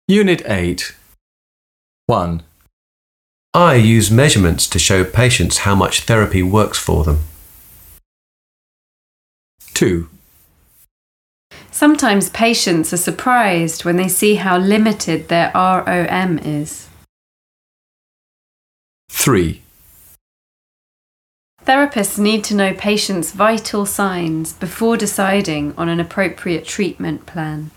Unit 8. 1. I use measurements to show patients how much therapy works for them. 2. Sometimes patients are surprised when they see how limited their ROM is. 3. Therapists need to know patients' vital signs before deciding on an appropriate treatment plan.